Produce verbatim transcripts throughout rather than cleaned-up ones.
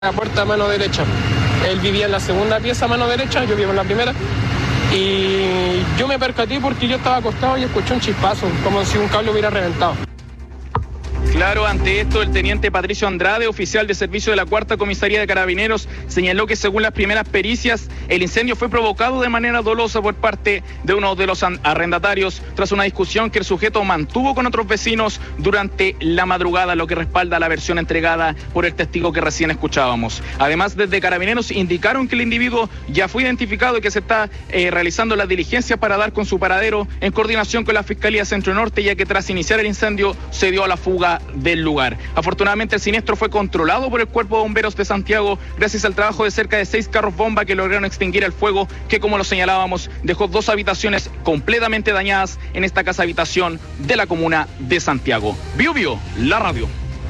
la puerta a mano derecha. Él vivía en la segunda pieza a mano derecha, yo vivo en la primera. Y yo me percaté porque yo estaba acostado y escuché un chispazo, como si un cable hubiera reventado. Claro, ante esto, el teniente Patricio Andrade, oficial de servicio de la Cuarta Comisaría de Carabineros, señaló que según las primeras pericias, el incendio fue provocado de manera dolosa por parte de uno de los arrendatarios tras una discusión que el sujeto mantuvo con otros vecinos durante la madrugada, lo que respalda la versión entregada por el testigo que recién escuchábamos. Además, desde Carabineros indicaron que el individuo ya fue identificado y que se está eh, realizando las diligencias para dar con su paradero en coordinación con la Fiscalía Centro Norte, ya que tras iniciar el incendio se dio a la fuga del lugar. Afortunadamente el siniestro fue controlado por el Cuerpo de Bomberos de Santiago gracias al trabajo de cerca de seis carros bomba que lograron extinguir el fuego que, como lo señalábamos, dejó dos habitaciones completamente dañadas en esta casa habitación de la comuna de Santiago. Bio Bio, la radio.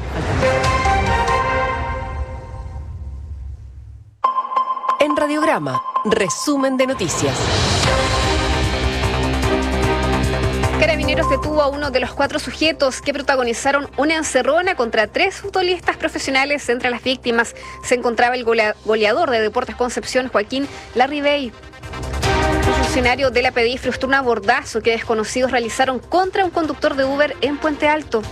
En Radiograma, resumen de noticias. Carabineros detuvo a uno de los cuatro sujetos que protagonizaron una encerrona contra tres futbolistas profesionales. Entre las víctimas se encontraba el goleador de Deportes Concepción, Joaquín Larribey. Un funcionario de la P D I frustró un abordazo que desconocidos realizaron contra un conductor de Uber en Puente Alto.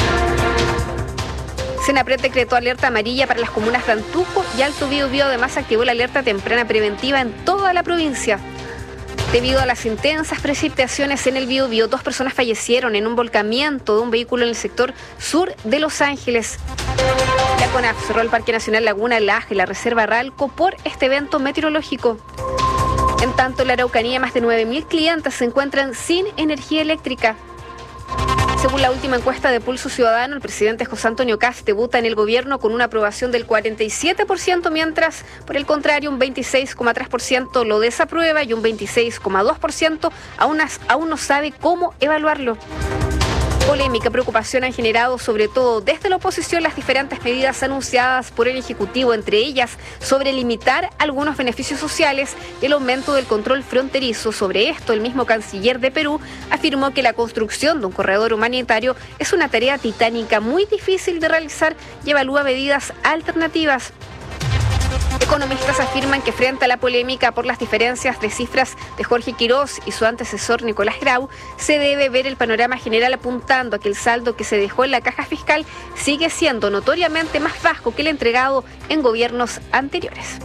Senapred decretó alerta amarilla para las comunas Frantuco y Alto Biobío. Además, activó la alerta temprana preventiva en toda la provincia. Debido a las intensas precipitaciones en el Biobío, dos personas fallecieron en un volcamiento de un vehículo en el sector sur de Los Ángeles. La CONAF cerró el Parque Nacional Laguna Laja y la Reserva Ralco por este evento meteorológico. En tanto, en la Araucanía, más de nueve mil clientes se encuentran sin energía eléctrica. Según la última encuesta de Pulso Ciudadano, el presidente José Antonio Kast debuta en el gobierno con una aprobación del cuarenta y siete por ciento, mientras, por el contrario, un veintiséis coma tres por ciento lo desaprueba y un veintiséis coma dos por ciento aún, aún no sabe cómo evaluarlo. Polémica, preocupación han generado, sobre todo desde la oposición, las diferentes medidas anunciadas por el Ejecutivo, entre ellas sobre limitar algunos beneficios sociales y el aumento del control fronterizo. Sobre esto, el mismo canciller de Perú afirmó que la construcción de un corredor humanitario es una tarea titánica muy difícil de realizar y evalúa medidas alternativas. Economistas afirman que frente a la polémica por las diferencias de cifras de Jorge Quirós y su antecesor Nicolás Grau, se debe ver el panorama general apuntando a que el saldo que se dejó en la caja fiscal sigue siendo notoriamente más bajo que el entregado en gobiernos anteriores.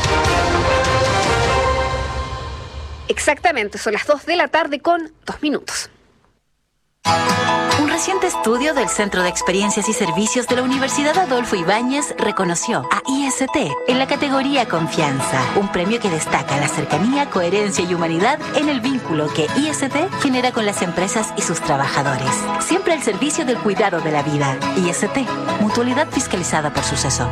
Exactamente, son las dos de la tarde con dos minutos. Un reciente estudio del Centro de Experiencias y Servicios de la Universidad Adolfo Ibáñez reconoció a I S T en la categoría Confianza, un premio que destaca la cercanía, coherencia y humanidad en el vínculo que I S T genera con las empresas y sus trabajadores. Siempre al servicio del cuidado de la vida. I S T, mutualidad fiscalizada por Suceso.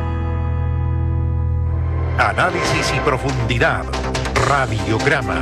Análisis y profundidad. Radiograma.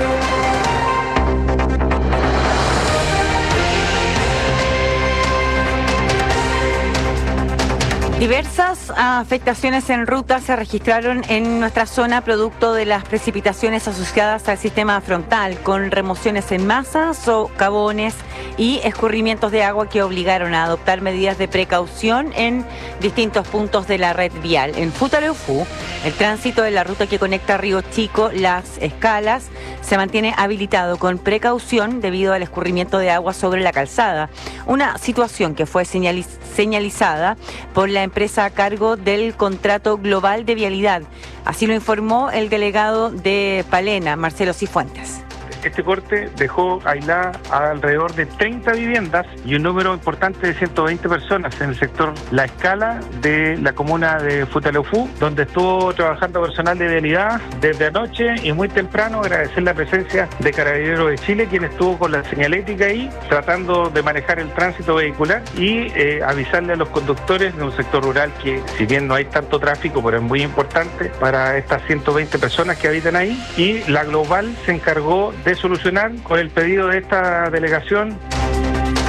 Diversas afectaciones en ruta se registraron en nuestra zona producto de las precipitaciones asociadas al sistema frontal, con remociones en masa, socavones y escurrimientos de agua que obligaron a adoptar medidas de precaución en distintos puntos de la red vial. En Futaleufú, el tránsito de la ruta que conecta Río Chico, Las Escalas, se mantiene habilitado con precaución debido al escurrimiento de agua sobre la calzada, una situación que fue señaliz- señalizada por la empresa a cargo del contrato global de vialidad. Así lo informó el delegado de Palena, Marcelo Cifuentes. Este corte dejó aisladas alrededor de treinta viviendas y un número importante de ciento veinte personas en el sector La Escala de la comuna de Futaleufú, donde estuvo trabajando personal de vialidad desde anoche y muy temprano. Agradecer la presencia de Carabineros de Chile, quien estuvo con la señalética ahí, tratando de manejar el tránsito vehicular y eh, avisarle a los conductores de un sector rural que, si bien no hay tanto tráfico, pero es muy importante para estas ciento veinte personas que habitan ahí. Y la Global se encargó de solucionar con el pedido de esta delegación.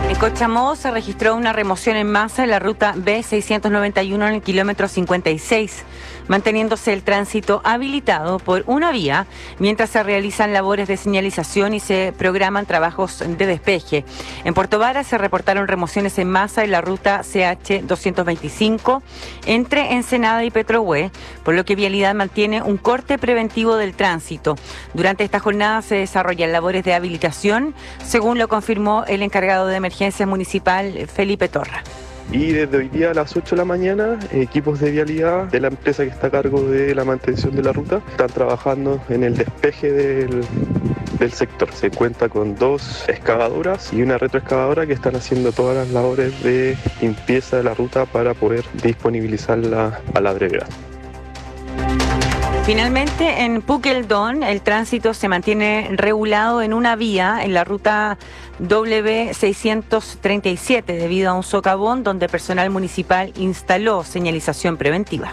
En Cochamó se registró una remoción en masa en la ruta B seiscientos noventa y uno en el kilómetro cincuenta y seis, manteniéndose el tránsito habilitado por una vía mientras se realizan labores de señalización y se programan trabajos de despeje. En Puerto Vara se reportaron remociones en masa en la ruta C H doscientos veinticinco entre Ensenada y Petrohue, por lo que Vialidad mantiene un corte preventivo del tránsito. Durante esta jornada se desarrollan labores de habilitación, según lo confirmó el encargado de emergencia municipal, Felipe Torra. Y desde hoy día a las ocho de la mañana, equipos de vialidad de la empresa que está a cargo de la mantención de la ruta están trabajando en el despeje del, del sector. Se cuenta con dos excavadoras y una retroexcavadora que están haciendo todas las labores de limpieza de la ruta para poder disponibilizarla a la brevedad. Finalmente, en Puqueldón, el tránsito se mantiene regulado en una vía en la ruta W seiscientos treinta y siete debido a un socavón donde personal municipal instaló señalización preventiva.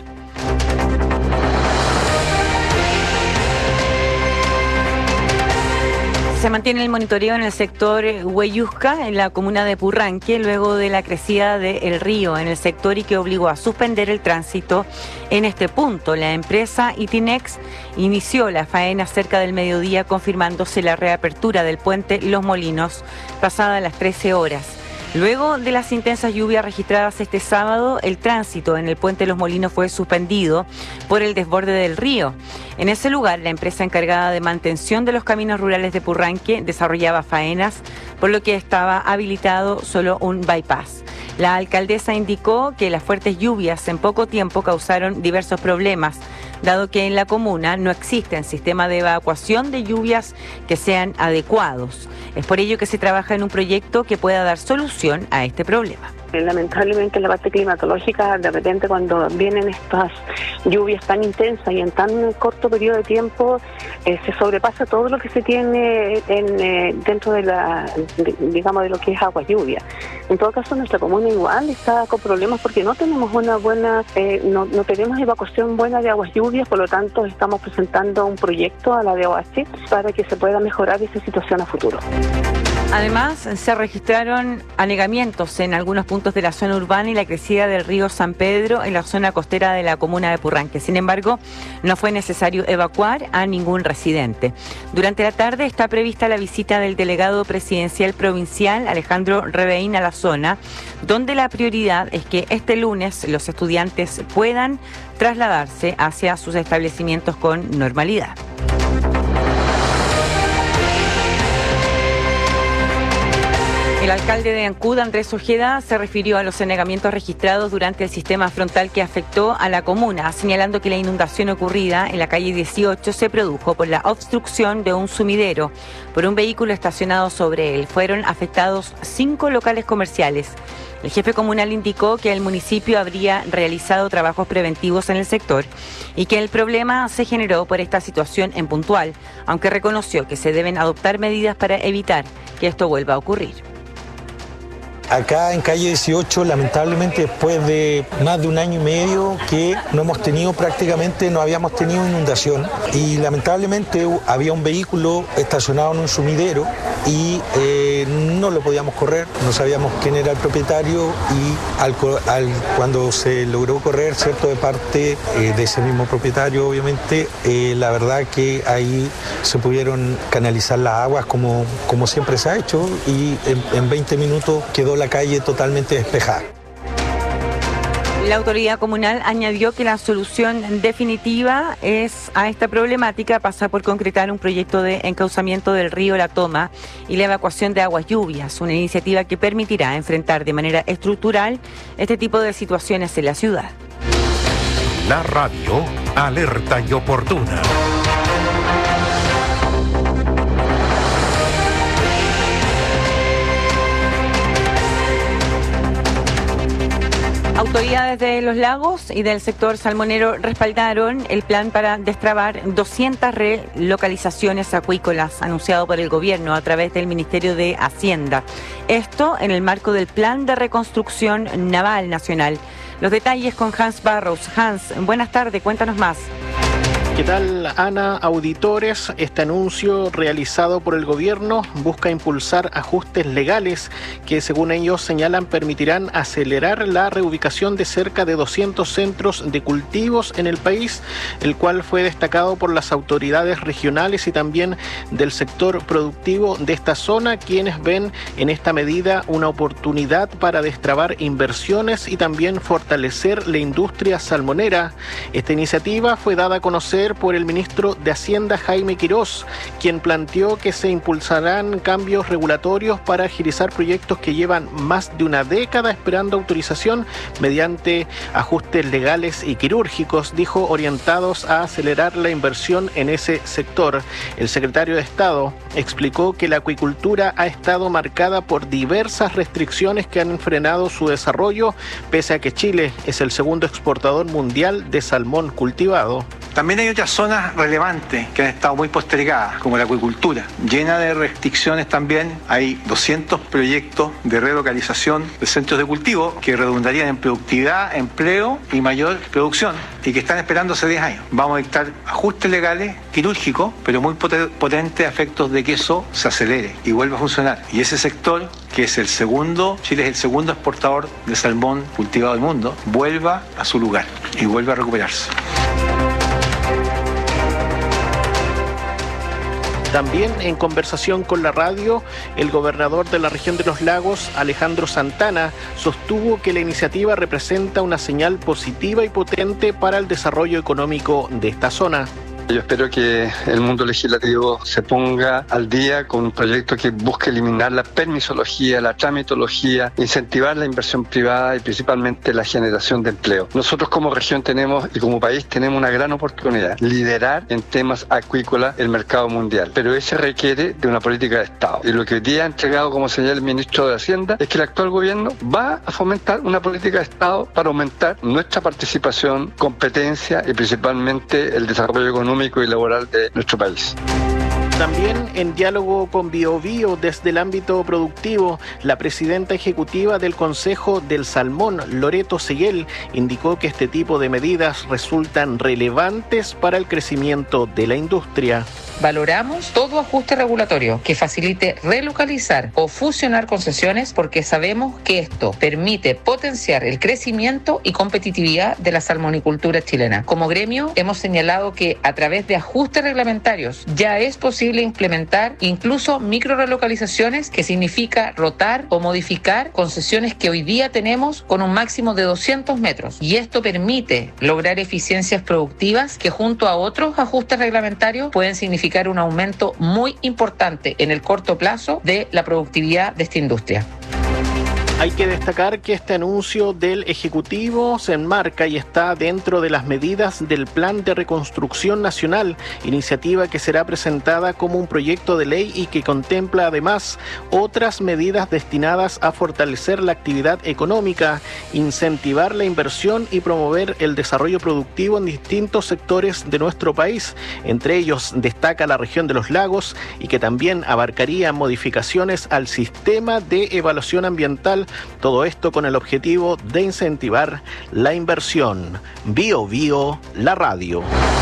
Se mantiene el monitoreo en el sector Hueyusca, en la comuna de Purranque, luego de la crecida del río en el sector y que obligó a suspender el tránsito en este punto. La empresa Itinex inició la faena cerca del mediodía, confirmándose la reapertura del puente Los Molinos pasadas las trece horas. Luego de las intensas lluvias registradas este sábado, el tránsito en el puente Los Molinos fue suspendido por el desborde del río. En ese lugar, la empresa encargada de mantención de los caminos rurales de Purranque desarrollaba faenas, por lo que estaba habilitado solo un bypass. La alcaldesa indicó que las fuertes lluvias en poco tiempo causaron diversos problemas, dado que en la comuna no existen sistemas de evacuación de lluvias que sean adecuados. Es por ello que se trabaja en un proyecto que pueda dar solución a este problema. Lamentablemente la parte climatológica, de repente cuando vienen estas lluvias tan intensas y en tan corto periodo de tiempo, eh, se sobrepasa todo lo que se tiene en, eh, dentro de la, de, digamos, de lo que es agua lluvia. En todo caso, nuestra comuna igual está con problemas porque no tenemos una buena, eh, no, no tenemos evacuación buena de aguas lluvias, por lo tanto estamos presentando un proyecto a la D O H para que se pueda mejorar esa situación a futuro. Además, se registraron anegamientos en algunos puntos de la zona urbana y la crecida del río San Pedro en la zona costera de la comuna de Purranque. Sin embargo, no fue necesario evacuar a ningún residente. Durante la tarde está prevista la visita del delegado presidencial provincial, Alejandro Rebeín, a la zona, donde la prioridad es que este lunes los estudiantes puedan trasladarse hacia sus establecimientos con normalidad. El alcalde de Ancud, Andrés Ojeda, se refirió a los anegamientos registrados durante el sistema frontal que afectó a la comuna, señalando que la inundación ocurrida en la calle dieciocho se produjo por la obstrucción de un sumidero por un vehículo estacionado sobre él. Fueron afectados cinco locales comerciales. El jefe comunal indicó que el municipio habría realizado trabajos preventivos en el sector y que el problema se generó por esta situación en puntual, aunque reconoció que se deben adoptar medidas para evitar que esto vuelva a ocurrir. Acá en calle dieciocho, lamentablemente, después de más de un año y medio que no hemos tenido prácticamente, no habíamos tenido inundación y lamentablemente había un vehículo estacionado en un sumidero y eh, no lo podíamos correr, no sabíamos quién era el propietario y al, al, cuando se logró correr, ¿cierto?, de parte eh, de ese mismo propietario, obviamente, eh, la verdad que ahí se pudieron canalizar las aguas como, como siempre se ha hecho y en, en veinte minutos quedó la calle totalmente despejada. La autoridad comunal añadió que la solución definitiva es a esta problemática pasa por concretar un proyecto de encauzamiento del río La Toma y la evacuación de aguas lluvias, una iniciativa que permitirá enfrentar de manera estructural este tipo de situaciones en la ciudad. La radio alerta y oportuna. Autoridades de Los Lagos y del sector salmonero respaldaron el plan para destrabar doscientas relocalizaciones acuícolas anunciado por el gobierno a través del Ministerio de Hacienda. Esto en el marco del Plan de Reconstrucción Naval Nacional. Los detalles con Hans Barros. Hans, buenas tardes, cuéntanos más. ¿Qué tal, Ana? Auditores, este anuncio realizado por el gobierno busca impulsar ajustes legales que, según ellos señalan, permitirán acelerar la reubicación de cerca de doscientos centros de cultivos en el país, el cual fue destacado por las autoridades regionales y también del sector productivo de esta zona, quienes ven en esta medida una oportunidad para destrabar inversiones y también fortalecer la industria salmonera. Esta iniciativa fue dada a conocer por el ministro de Hacienda, Jaime Quirós, quien planteó que se impulsarán cambios regulatorios para agilizar proyectos que llevan más de una década esperando autorización mediante ajustes legales y quirúrgicos, dijo, orientados a acelerar la inversión en ese sector. El secretario de Estado explicó que la acuicultura ha estado marcada por diversas restricciones que han frenado su desarrollo, pese a que Chile es el segundo exportador mundial de salmón cultivado. También hay otras zonas relevantes que han estado muy postergadas, como la acuicultura, llena de restricciones también. Hay doscientos proyectos de relocalización de centros de cultivo que redundarían en productividad, empleo y mayor producción, y que están esperando hace diez años. Vamos a dictar ajustes legales, quirúrgicos, pero muy potentes a efectos de que eso se acelere y vuelva a funcionar. Y ese sector, que es el segundo, Chile es el segundo exportador de salmón cultivado del mundo, vuelva a su lugar y vuelva a recuperarse. También en conversación con la radio, el gobernador de la región de los Lagos, Alejandro Santana, sostuvo que la iniciativa representa una señal positiva y potente para el desarrollo económico de esta zona. Yo espero que el mundo legislativo se ponga al día con un proyecto que busque eliminar la permisología, la tramitología, incentivar la inversión privada y principalmente la generación de empleo. Nosotros como región tenemos y como país tenemos una gran oportunidad, liderar en temas acuícolas el mercado mundial, pero eso requiere de una política de Estado. Y lo que hoy día ha entregado como señal el ministro de Hacienda es que el actual gobierno va a fomentar una política de Estado para aumentar nuestra participación, competencia y principalmente el desarrollo económico y laboral de nuestro país. También en diálogo con BioBio desde el ámbito productivo, la presidenta ejecutiva del Consejo del Salmón, Loreto Seguel, indicó que este tipo de medidas resultan relevantes para el crecimiento de la industria. Valoramos todo ajuste regulatorio que facilite relocalizar o fusionar concesiones porque sabemos que esto permite potenciar el crecimiento y competitividad de la salmonicultura chilena. Como gremio hemos señalado que a través de ajustes reglamentarios ya es posible implementar incluso micro relocalizaciones, que significa rotar o modificar concesiones que hoy día tenemos con un máximo de doscientos metros. Y esto permite lograr eficiencias productivas que junto a otros ajustes reglamentarios pueden significar un aumento muy importante en el corto plazo de la productividad de esta industria. Hay que destacar que este anuncio del Ejecutivo se enmarca y está dentro de las medidas del Plan de Reconstrucción Nacional, iniciativa que será presentada como un proyecto de ley y que contempla además otras medidas destinadas a fortalecer la actividad económica, incentivar la inversión y promover el desarrollo productivo en distintos sectores de nuestro país. Entre ellos destaca la región de los lagos y que también abarcaría modificaciones al sistema de evaluación ambiental. Todo esto con el objetivo de incentivar la inversión. Bio Bio, la radio.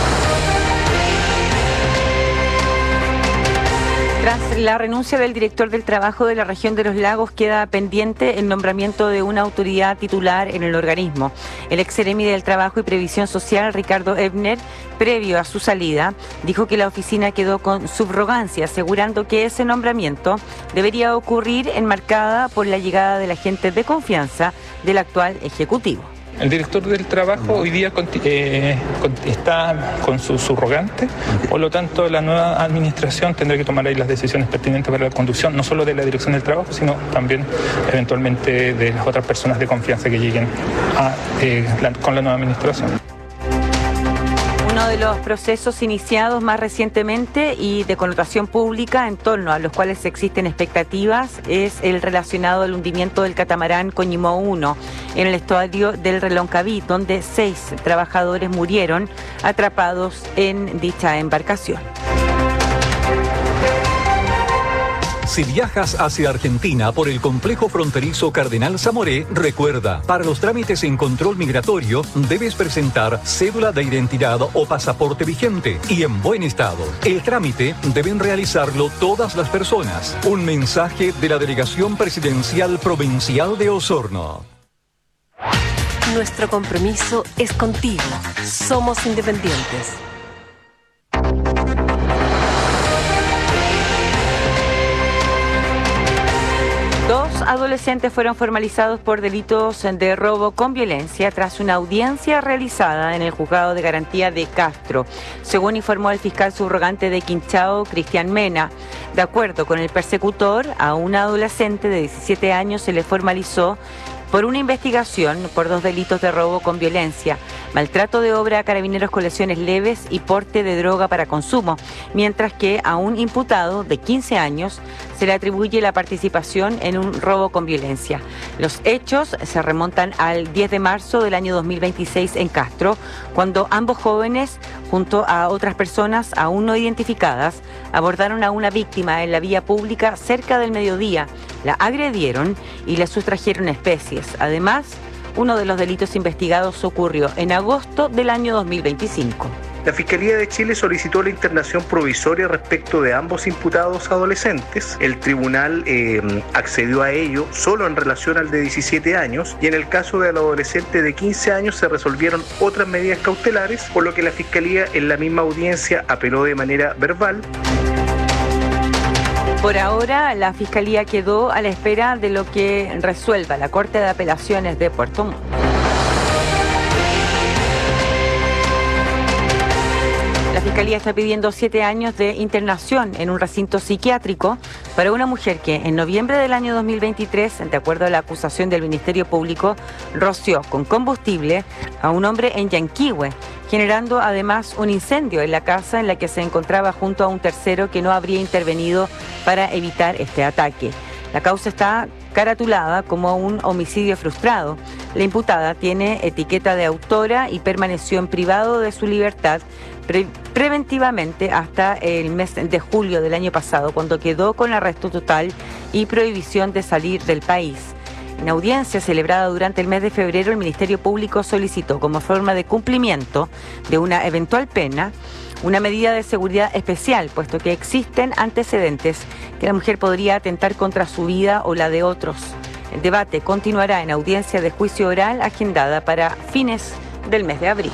Tras la renuncia del director del trabajo de la región de los lagos, queda pendiente el nombramiento de una autoridad titular en el organismo. El ex seremi del Trabajo y Previsión Social, Ricardo Ebner, previo a su salida, dijo que la oficina quedó con subrogancia, asegurando que ese nombramiento debería ocurrir enmarcada por la llegada de la gente de confianza del actual ejecutivo. El director del trabajo hoy día eh, está con su subrogante, por lo tanto la nueva administración tendrá que tomar ahí las decisiones pertinentes para la conducción, no solo de la dirección del trabajo, sino también eventualmente de las otras personas de confianza que lleguen a, eh, la, con la nueva administración. Uno de los procesos iniciados más recientemente y de connotación pública en torno a los cuales existen expectativas es el relacionado al hundimiento del catamarán Coñimó uno en el estuario del Reloncaví, donde seis trabajadores murieron atrapados en dicha embarcación. Si viajas hacia Argentina por el complejo fronterizo Cardenal Zamoré, recuerda, para los trámites en control migratorio debes presentar cédula de identidad o pasaporte vigente y en buen estado. El trámite deben realizarlo todas las personas. Un mensaje de la Delegación Presidencial Provincial de Osorno. Nuestro compromiso es contigo. Somos independientes. Dos adolescentes fueron formalizados por delitos de robo con violencia tras una audiencia realizada en el Juzgado de Garantía de Castro, según informó el fiscal subrogante de Quinchao, Cristian Mena. De acuerdo con el persecutor, a un adolescente de diecisiete años se le formalizó por una investigación por dos delitos de robo con violencia, maltrato de obra a carabineros con lesiones leves y porte de droga para consumo, mientras que a un imputado de quince años se le atribuye la participación en un robo con violencia. Los hechos se remontan al diez de marzo del año dos mil veintiséis en Castro, cuando ambos jóvenes, junto a otras personas aún no identificadas, abordaron a una víctima en la vía pública cerca del mediodía, la agredieron y le sustrajeron especies. Además, uno de los delitos investigados ocurrió en agosto del año dos mil veinticinco. La Fiscalía de Chile solicitó la internación provisoria respecto de ambos imputados adolescentes. El tribunal eh, accedió a ello solo en relación al de diecisiete años y en el caso del adolescente de quince años se resolvieron otras medidas cautelares, por lo que la Fiscalía en la misma audiencia apeló de manera verbal. Por ahora, la Fiscalía quedó a la espera de lo que resuelva la Corte de Apelaciones de Puerto Montt. La Fiscalía está pidiendo siete años de internación en un recinto psiquiátrico para una mujer que en noviembre del año dos mil veintitrés, de acuerdo a la acusación del Ministerio Público, roció con combustible a un hombre en Yanquihue, generando además un incendio en la casa en la que se encontraba junto a un tercero que no habría intervenido para evitar este ataque. La causa está caratulada como un homicidio frustrado. La imputada tiene etiqueta de autora y permaneció en privado de su libertad pre- preventivamente hasta el mes de julio del año pasado, cuando quedó con arresto total y prohibición de salir del país. En audiencia celebrada durante el mes de febrero, el Ministerio Público solicitó como forma de cumplimiento de una eventual pena una medida de seguridad especial, puesto que existen antecedentes que la mujer podría atentar contra su vida o la de otros. El debate continuará en audiencia de juicio oral agendada para fines del mes de abril.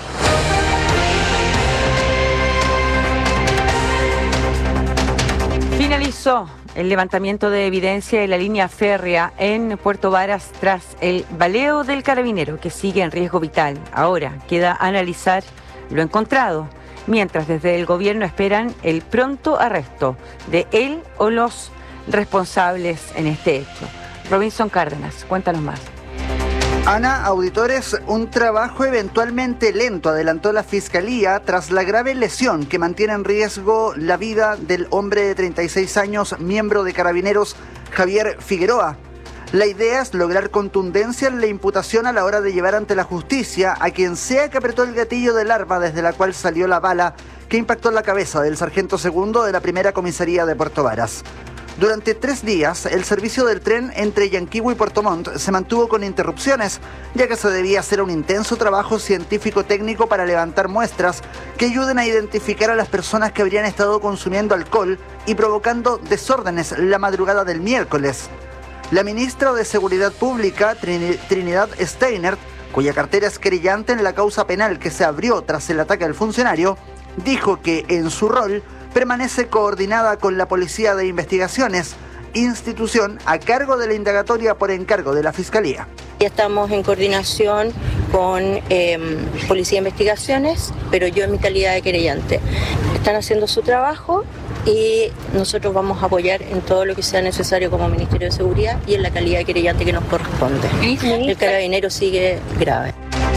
Finalizó el levantamiento de evidencia en la línea férrea en Puerto Varas tras el baleo del carabinero que sigue en riesgo vital. Ahora queda analizar lo encontrado, mientras desde el gobierno esperan el pronto arresto de él o los responsables en este hecho. Robinson Cárdenas, cuéntanos más. Ana, auditores, un trabajo eventualmente lento adelantó la Fiscalía tras la grave lesión que mantiene en riesgo la vida del hombre de treinta y seis años, miembro de Carabineros, Javier Figueroa. La idea es lograr contundencia en la imputación a la hora de llevar ante la justicia a quien sea que apretó el gatillo del arma desde la cual salió la bala que impactó en la cabeza del sargento segundo de la primera comisaría de Puerto Varas. Durante tres días, el servicio del tren entre Yanquihue y Puerto Montt se mantuvo con interrupciones, ya que se debía hacer un intenso trabajo científico-técnico para levantar muestras que ayuden a identificar a las personas que habrían estado consumiendo alcohol y provocando desórdenes la madrugada del miércoles. La ministra de Seguridad Pública, Trinidad Steiner, cuya cartera es querellante en la causa penal que se abrió tras el ataque al funcionario, dijo que en su rol permanece coordinada con la Policía de Investigaciones, institución a cargo de la indagatoria por encargo de la Fiscalía. Ya estamos en coordinación con eh, Policía de Investigaciones, pero yo en mi calidad de querellante. Están haciendo su trabajo y nosotros vamos a apoyar en todo lo que sea necesario como Ministerio de Seguridad y en la calidad de querellante que nos corresponde. El carabinero sigue grave.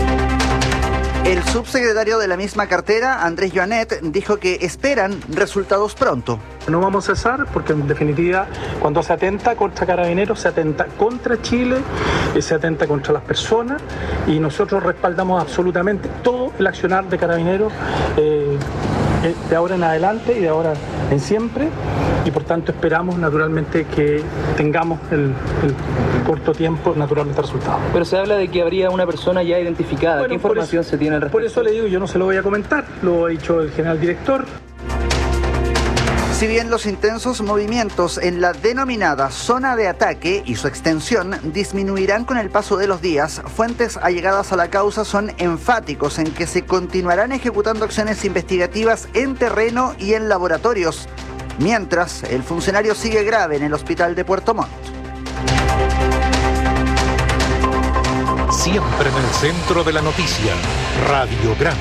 El subsecretario de la misma cartera, Andrés Joanet, dijo que esperan resultados pronto. No vamos a cesar porque en definitiva cuando se atenta contra Carabineros se atenta contra Chile, se atenta contra las personas y nosotros respaldamos absolutamente todo el accionar de Carabineros. Eh, de ahora en adelante y de ahora en siempre, y por tanto esperamos naturalmente que tengamos el, el corto tiempo naturalmente resultados. Pero se habla de que habría una persona ya identificada. Bueno, ¿qué información eso, se tiene al respecto? Por eso le digo, yo no se lo voy a comentar, lo ha dicho el general director. Si bien los intensos movimientos en la denominada zona de ataque y su extensión disminuirán con el paso de los días, fuentes allegadas a la causa son enfáticos en que se continuarán ejecutando acciones investigativas en terreno y en laboratorios, mientras el funcionario sigue grave en el hospital de Puerto Montt. Siempre en el centro de la noticia, Radiograma.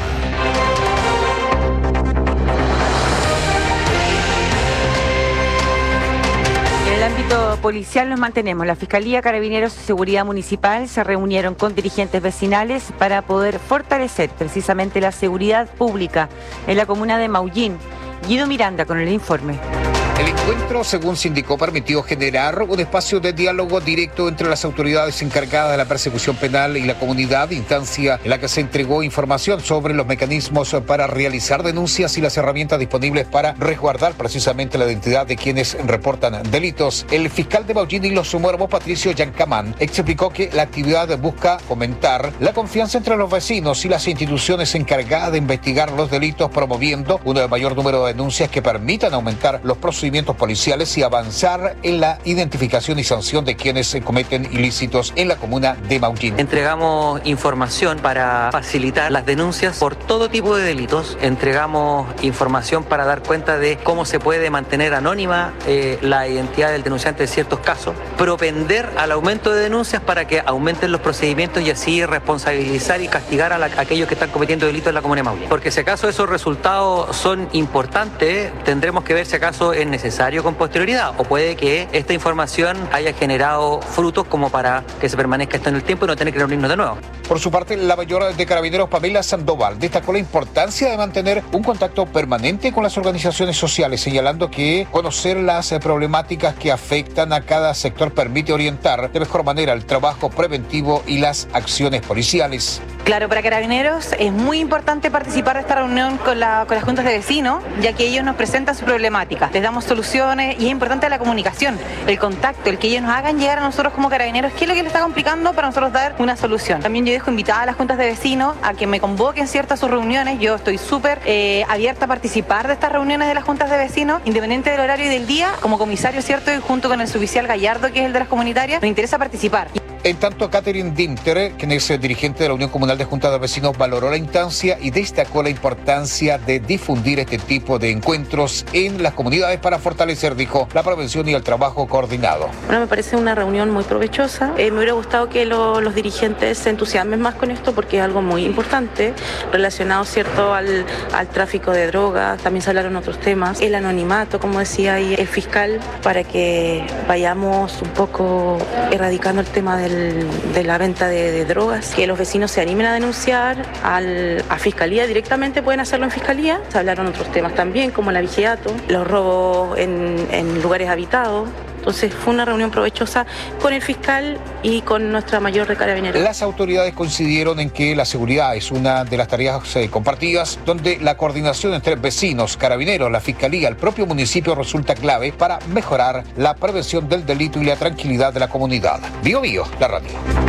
En el ámbito policial nos mantenemos. La Fiscalía, Carabineros y Seguridad Municipal se reunieron con dirigentes vecinales para poder fortalecer precisamente la seguridad pública en la comuna de Maullín. Guido Miranda con el informe. El encuentro, según se indicó, permitió generar un espacio de diálogo directo entre las autoridades encargadas de la persecución penal y la comunidad, instancia en la que se entregó información sobre los mecanismos para realizar denuncias y las herramientas disponibles para resguardar precisamente la identidad de quienes reportan delitos. El fiscal de Maullín y Los Muermos, Patricio Yancamán, explicó que la actividad busca fomentar la confianza entre los vecinos y las instituciones encargadas de investigar los delitos, promoviendo un mayor número de denuncias que permitan aumentar los procedimientos policiales y avanzar en la identificación y sanción de quienes cometen ilícitos en la comuna de Maullín. Entregamos información para facilitar las denuncias por todo tipo de delitos. Entregamos información para dar cuenta de cómo se puede mantener anónima eh, la identidad del denunciante en ciertos casos. Propender al aumento de denuncias para que aumenten los procedimientos y así responsabilizar y castigar a, la, a aquellos que están cometiendo delitos en la comuna de Maullín. Porque si acaso esos resultados son importantes, tendremos que ver si acaso es necesario con posterioridad, o puede que esta información haya generado frutos como para que se permanezca esto en el tiempo y no tener que reunirnos de nuevo. Por su parte, la mayor de Carabineros, Pamela Sandoval, destacó la importancia de mantener un contacto permanente con las organizaciones sociales, señalando que conocer las problemáticas que afectan a cada sector permite orientar de mejor manera el trabajo preventivo y las acciones policiales. Claro, para Carabineros es muy importante participar de esta reunión con, la, con las juntas de vecinos, ya que ellos nos presentan su problemática, les damos soluciones y es importante la comunicación, el contacto, el que ellos nos hagan llegar a nosotros como Carabineros qué es lo que les está complicando para nosotros dar una solución. También yo dejo invitada a las juntas de vecinos a que me convoquen ciertas sus reuniones. Yo estoy súper eh, abierta a participar de estas reuniones de las juntas de vecinos, independiente del horario y del día, como comisario, ¿cierto? Y junto con el suboficial Gallardo, que es el de las comunitarias, me interesa participar. En tanto, Catherine Dinter, quien es dirigente de la Unión Comunal de Juntas de Vecinos, valoró la instancia y destacó la importancia de difundir este tipo de encuentros en las comunidades para fortalecer, dijo, la prevención y el trabajo coordinado. Bueno, me parece una reunión muy provechosa. Eh, me hubiera gustado que lo, los dirigentes se entusiasmen más con esto porque es algo muy importante relacionado, ¿cierto?, al, al tráfico de drogas. También se hablaron otros temas. El anonimato, como decía ahí el fiscal, para que vayamos un poco erradicando el tema del de la venta de, de drogas, que los vecinos se animen a denunciar al, a Fiscalía directamente, pueden hacerlo en Fiscalía. Se hablaron otros temas también, como el vigiato, los robos en, en lugares habitados. Entonces fue una reunión provechosa con el fiscal y con nuestra mayor de Carabineros. Las autoridades coincidieron en que la seguridad es una de las tareas eh, compartidas, donde la coordinación entre vecinos, Carabineros, la Fiscalía, el propio municipio resulta clave para mejorar la prevención del delito y la tranquilidad de la comunidad. Bio Bio, la radio.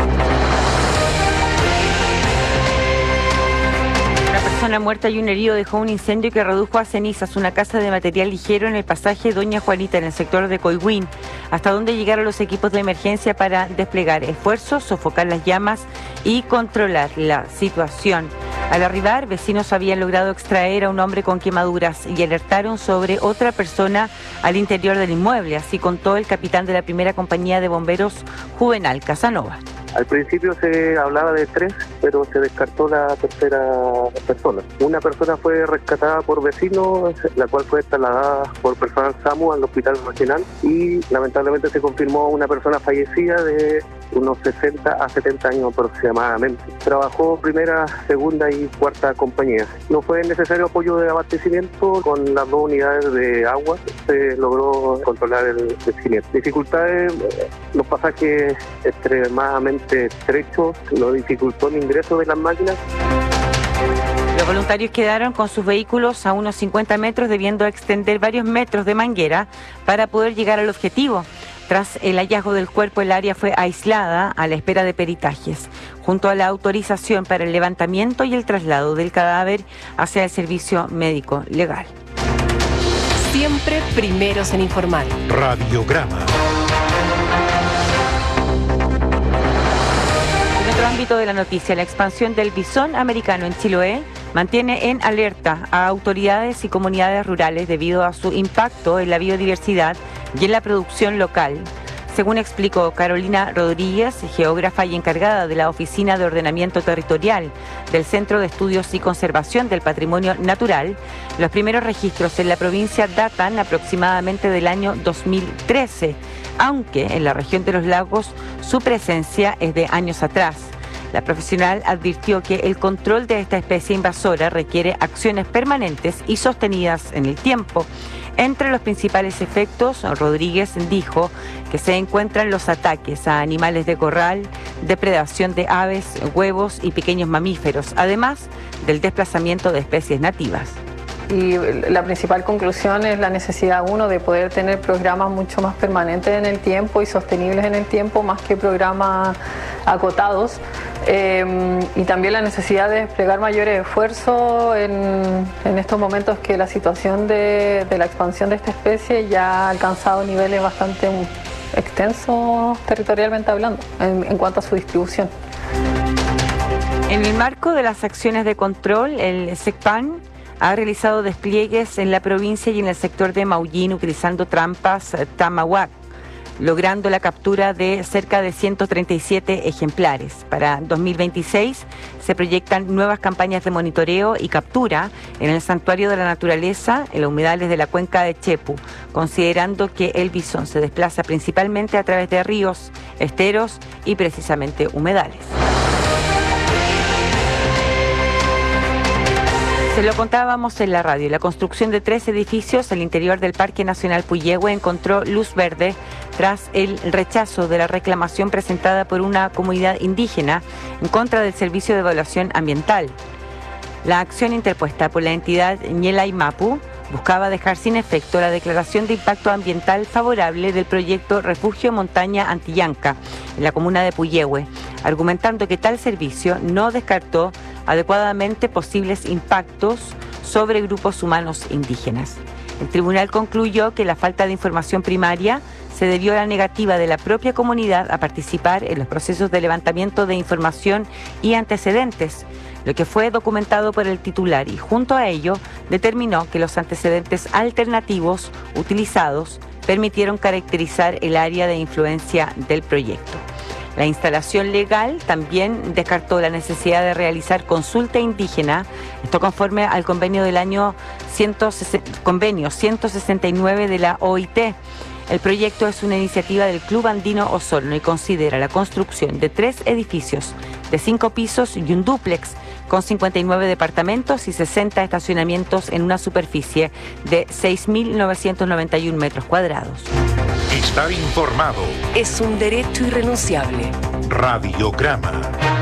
Una persona muerta y un herido dejó un incendio que redujo a cenizas una casa de material ligero en el pasaje Doña Juanita, en el sector de Coihuín, hasta donde llegaron los equipos de emergencia para desplegar esfuerzos, sofocar las llamas y controlar la situación. Al arribar, vecinos habían logrado extraer a un hombre con quemaduras y alertaron sobre otra persona al interior del inmueble, así contó el capitán de la primera compañía de bomberos, Juvenal Casanova. Al principio se hablaba de tres, pero se descartó la tercera persona. Una persona fue rescatada por vecinos, la cual fue trasladada por personal SAMU al hospital regional y lamentablemente se confirmó una persona fallecida de unos sesenta a setenta años aproximadamente. Trabajó primera, segunda y cuarta compañía. No fue necesario apoyo de abastecimiento, con las dos unidades de agua se logró controlar el crecimiento. Dificultades, los pasajes extremadamente estrechos, lo dificultó el ingreso de las máquinas. Los Voluntarios quedaron con sus vehículos a unos cincuenta metros, debiendo extender varios metros de manguera para poder llegar al objetivo. Tras el hallazgo del cuerpo, el área fue aislada a la espera de peritajes, junto a la autorización para el levantamiento y el traslado del cadáver hacia el servicio médico legal. Siempre primeros en informar. Radiograma. En otro ámbito de la noticia, la expansión del bisón americano en Chiloé mantiene en alerta a autoridades y comunidades rurales debido a su impacto en la biodiversidad y en la producción local. Según explicó Carolina Rodríguez, geógrafa y encargada de la Oficina de Ordenamiento Territorial del Centro de Estudios y Conservación del Patrimonio Natural, los primeros registros en la provincia datan aproximadamente del año dos mil trece, aunque en la región de los lagos su presencia es de años atrás. La profesional advirtió que el control de esta especie invasora requiere acciones permanentes y sostenidas en el tiempo. Entre los principales efectos, Rodríguez dijo que se encuentran los ataques a animales de corral, depredación de aves, huevos y pequeños mamíferos, además del desplazamiento de especies nativas. Y la principal conclusión es la necesidad, uno, de poder tener programas mucho más permanentes en el tiempo y sostenibles en el tiempo, más que programas acotados. Eh, y también la necesidad de desplegar mayores esfuerzos en, en estos momentos que la situación de, de la expansión de esta especie ya ha alcanzado niveles bastante extensos territorialmente hablando, en, en cuanto a su distribución. En el marco de las acciones de control, el SECPAN ha realizado despliegues en la provincia y en el sector de Maullín utilizando trampas Tamahuac, logrando la captura de cerca de ciento treinta y siete ejemplares. Para dos mil veintiséis se proyectan nuevas campañas de monitoreo y captura en el Santuario de la Naturaleza, en los humedales de la cuenca de Chepu, considerando que el bisón se desplaza principalmente a través de ríos, esteros y precisamente humedales. Se lo contábamos en la radio. La construcción de tres edificios al interior del Parque Nacional Puyehue encontró luz verde tras el rechazo de la reclamación presentada por una comunidad indígena en contra del Servicio de Evaluación Ambiental. La acción interpuesta por la entidad Ñelay Mapu buscaba dejar sin efecto la declaración de impacto ambiental favorable del proyecto Refugio Montaña Antillanca en la comuna de Puyehue, argumentando que tal servicio no descartó adecuadamente posibles impactos sobre grupos humanos indígenas. El tribunal concluyó que la falta de información primaria se debió a la negativa de la propia comunidad a participar en los procesos de levantamiento de información y antecedentes, lo que fue documentado por el titular, y junto a ello determinó que los antecedentes alternativos utilizados permitieron caracterizar el área de influencia del proyecto. La instalación legal también descartó la necesidad de realizar consulta indígena, esto conforme al convenio del año ciento sesenta y nueve de la O I T. El proyecto es una iniciativa del Club Andino Osorno y considera la construcción de tres edificios de cinco pisos y un dúplex con cincuenta y nueve departamentos y sesenta estacionamientos en una superficie de seis mil novecientos noventa y uno metros cuadrados. Estar informado es un derecho irrenunciable. Radiograma.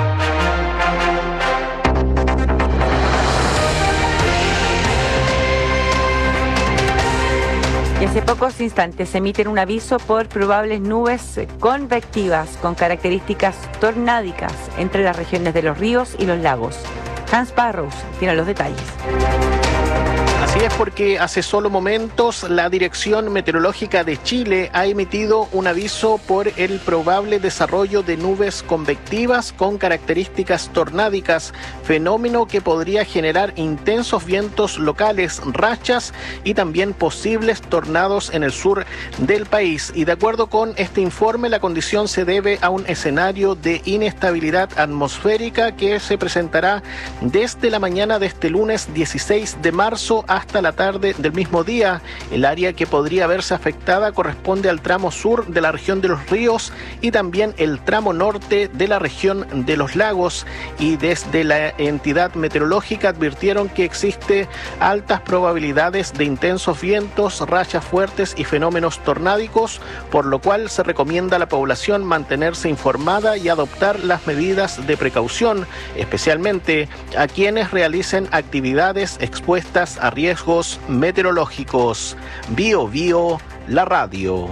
Y hace pocos instantes se emiten un aviso por probables nubes convectivas con características tornádicas entre las regiones de los ríos y los lagos. Hans Barrows tiene los detalles. Así es, porque hace solo momentos la Dirección Meteorológica de Chile ha emitido un aviso por el probable desarrollo de nubes convectivas con características tornádicas, fenómeno que podría generar intensos vientos locales, rachas y también posibles tornados en el sur del país. Y de acuerdo con este informe, la condición se debe a un escenario de inestabilidad atmosférica que se presentará desde la mañana de este lunes dieciséis de marzo hasta la tarde del mismo día. El área que podría verse afectada corresponde al tramo sur de la región de Los Ríos y también el tramo norte de la región de Los Lagos. Y desde la entidad meteorológica advirtieron que existe altas probabilidades de intensos vientos, rachas fuertes y fenómenos tornádicos, por lo cual se recomienda a la población mantenerse informada y adoptar las medidas de precaución, especialmente a quienes realicen actividades expuestas a riesgos meteorológicos. Bio Bio, la radio.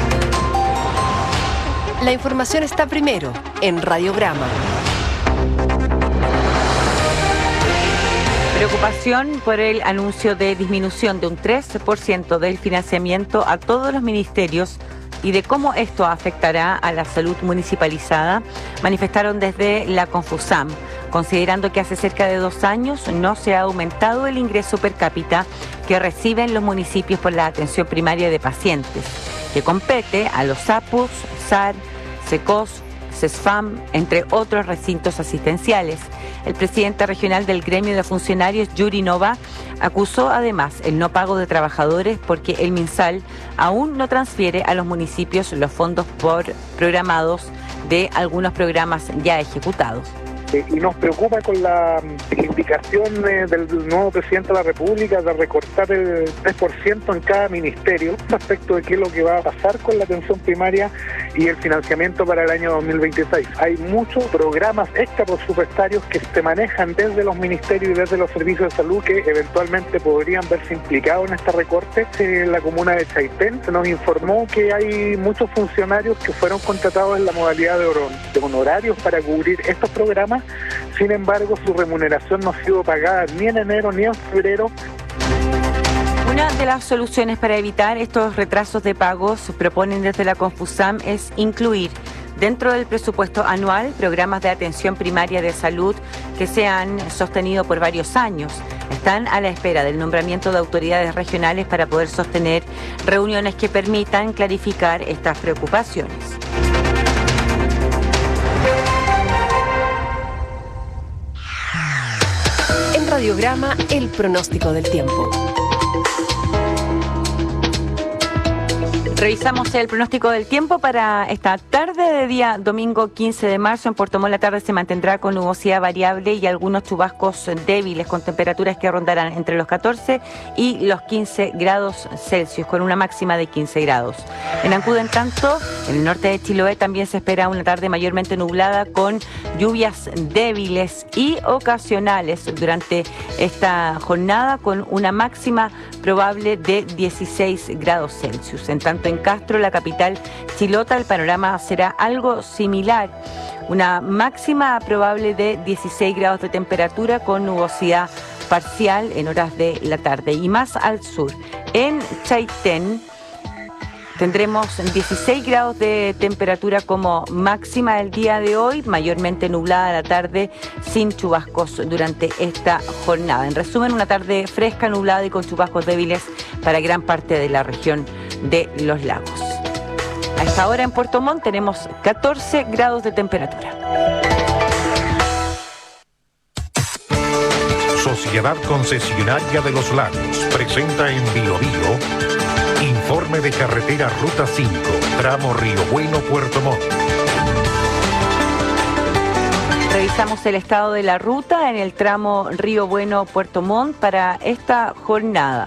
La información está primero en Radiograma. Preocupación por el anuncio de disminución de un tres por ciento del financiamiento a todos los ministerios y de cómo esto afectará a la salud municipalizada, manifestaron desde la Confusam, considerando que hace cerca de dos años no se ha aumentado el ingreso per cápita que reciben los municipios por la atención primaria de pacientes, que compete a los SAPUS, S A R, SECOS, CESFAM, entre otros recintos asistenciales. El presidente regional del gremio de funcionarios, Yuri Nova, acusó además el no pago de trabajadores porque el MinSal aún no transfiere a los municipios los fondos por programados de algunos programas ya ejecutados. Y nos preocupa con la indicación del nuevo presidente de la República de recortar el tres por ciento en cada ministerio respecto de qué es lo que va a pasar con la atención primaria y el financiamiento para el año dos mil veintiséis. Hay muchos programas extrapresupuestarios que se manejan desde los ministerios y desde los servicios de salud que eventualmente podrían verse implicados en este recorte. En la comuna de Chaitén se nos informó que hay muchos funcionarios que fueron contratados en la modalidad de, de honorarios para cubrir estos programas. Sin embargo, su remuneración no ha sido pagada ni en enero ni en febrero. Una de las soluciones para evitar estos retrasos de pagos, proponen desde la Confusam, es incluir dentro del presupuesto anual programas de atención primaria de salud que se han sostenido por varios años. Están a la espera del nombramiento de autoridades regionales para poder sostener reuniones que permitan clarificar estas preocupaciones. Radiograma, el pronóstico del tiempo. Revisamos el pronóstico del tiempo para esta tarde de día domingo quince de marzo. En Puerto Montt la tarde se mantendrá con nubosidad variable y algunos chubascos débiles con temperaturas que rondarán entre los catorce y los quince grados Celsius, con una máxima de quince grados. En Ancud, en tanto, en el norte de Chiloé también se espera una tarde mayormente nublada con lluvias débiles y ocasionales durante esta jornada, con una máxima probable de dieciséis grados Celsius. En tanto, en Castro, la capital chilota, el panorama será algo similar. Una máxima probable de dieciséis grados de temperatura con nubosidad parcial en horas de la tarde. Y más al sur, en Chaitén, tendremos dieciséis grados de temperatura como máxima el día de hoy, mayormente nublada la tarde, sin chubascos durante esta jornada. En resumen, una tarde fresca, nublada y con chubascos débiles para gran parte de la región de Los Lagos. A esta hora en Puerto Montt tenemos catorce grados de temperatura. Sociedad Concesionaria de Los Lagos presenta en Bio Bio informe de carretera Ruta cinco, tramo Río Bueno, Puerto Montt. Revisamos el estado de la ruta en el tramo Río Bueno, Puerto Montt para esta jornada.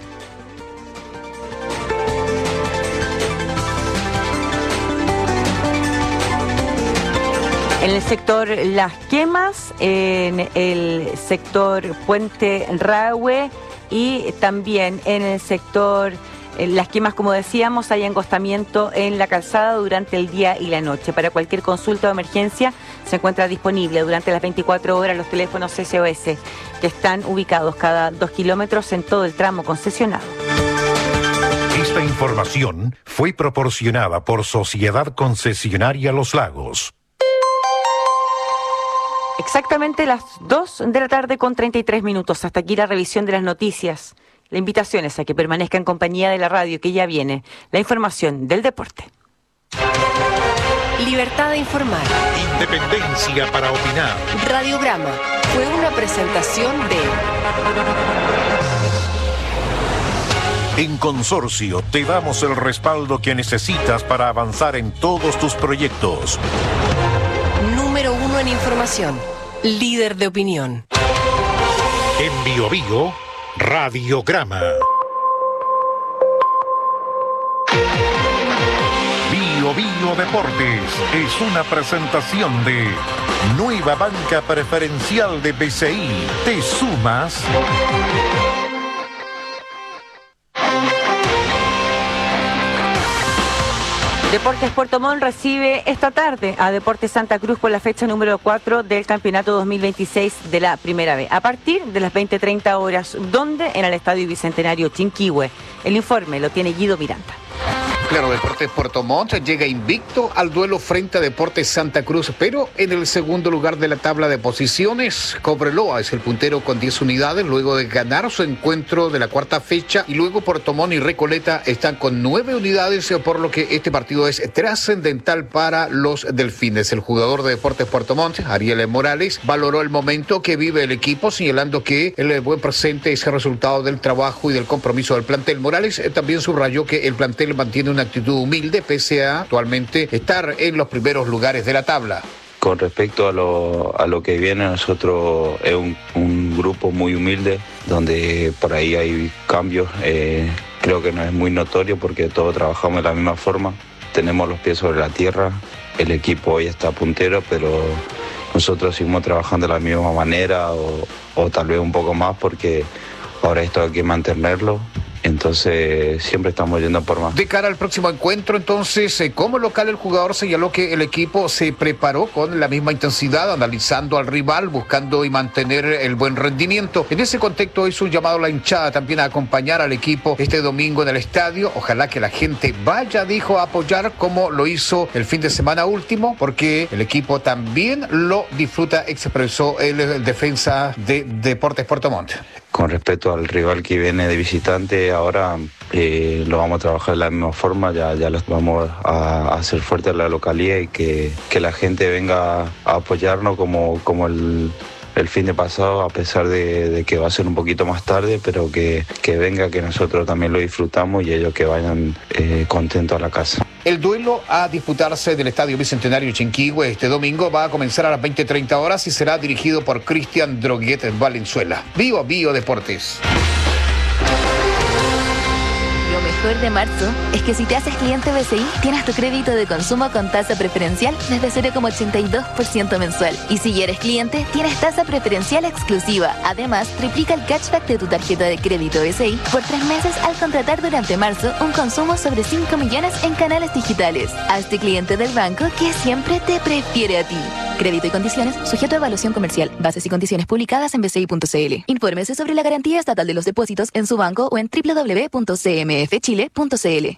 En el sector Las Quemas, en el sector Puente Rahue y también en el sector Las Quemas, como decíamos, hay angostamiento en la calzada durante el día y la noche. Para cualquier consulta o emergencia se encuentra disponible durante las veinticuatro horas los teléfonos S O S que están ubicados cada dos kilómetros en todo el tramo concesionado. Esta información fue proporcionada por Sociedad Concesionaria Los Lagos. Exactamente las dos de la tarde con treinta y tres minutos. Hasta aquí la revisión de las noticias. La invitación es a que permanezca en compañía de la radio, que ya viene la información del deporte. Libertad de informar. Independencia para opinar. Radiograma fue una presentación de En Consorcio te damos el respaldo que necesitas para avanzar en todos tus proyectos. Número uno en información. Líder de opinión. En Bio Bio, Radiograma. Bio Bio Deportes es una presentación de Nueva Banca Preferencial de B C I. ¿Te sumas? Deportes Puerto Montt recibe esta tarde a Deportes Santa Cruz por la fecha número cuatro del campeonato dos mil veintiséis de la Primera B. A partir de las veinte treinta horas, donde en el Estadio Bicentenario Chinquihue. El informe lo tiene Guido Miranda. Claro, Deportes Puerto Montt llega invicto al duelo frente a Deportes Santa Cruz, pero en el segundo lugar de la tabla de posiciones, Cobreloa es el puntero con diez unidades, luego de ganar su encuentro de la cuarta fecha, y luego Puerto Montt y Recoleta están con nueve unidades, por lo que este partido es trascendental para los Delfines. El jugador de Deportes Puerto Montt, Ariel Morales, valoró el momento que vive el equipo, señalando que el buen presente es el resultado del trabajo y del compromiso del plantel. Morales también subrayó que el plantel mantiene una actitud humilde pese a actualmente estar en los primeros lugares de la tabla. Con respecto a lo, a lo que viene, nosotros es un, un grupo muy humilde, donde por ahí hay cambios, eh, creo que no es muy notorio porque todos trabajamos de la misma forma, tenemos los pies sobre la tierra, el equipo hoy está puntero, pero nosotros seguimos trabajando de la misma manera o, o tal vez un poco más porque ahora esto hay que mantenerlo. Entonces siempre estamos yendo por más. De cara al próximo encuentro, entonces, eh, como local el jugador señaló que el equipo se preparó con la misma intensidad, analizando al rival, buscando y mantener el buen rendimiento. En ese contexto hizo un llamado a la hinchada también a acompañar al equipo este domingo en el estadio. Ojalá que la gente vaya, dijo, a apoyar como lo hizo el fin de semana último, porque el equipo también lo disfruta, expresó el, el defensa de Deportes Puerto Montt. Con respecto al rival que viene de visitante, ahora eh, lo vamos a trabajar de la misma forma, ya, ya los vamos a, a hacer fuerte en la localidad y que, que la gente venga a apoyarnos como, como el, el fin de pasado, a pesar de, de que va a ser un poquito más tarde, pero que, que venga, que nosotros también lo disfrutamos y ellos que vayan eh, contentos a la casa. El duelo a disputarse del Estadio Bicentenario Chinquihue este domingo va a comenzar a las veinte treinta horas y será dirigido por Cristian Droguet Valenzuela. Bio Bio Deportes. Lo mejor de marzo es que si te haces cliente B C I, tienes tu crédito de consumo con tasa preferencial desde cero coma ochenta y dos por ciento mensual. Y si ya eres cliente, tienes tasa preferencial exclusiva. Además, triplica el cashback de tu tarjeta de crédito B C I por tres meses al contratar durante marzo un consumo sobre cinco millones en canales digitales. Hazte cliente del banco que siempre te prefiere a ti. Crédito y condiciones sujeto a evaluación comercial. Bases y condiciones publicadas en b c i punto c l. Infórmese sobre la garantía estatal de los depósitos en su banco o en w w w punto c m f chile punto c l.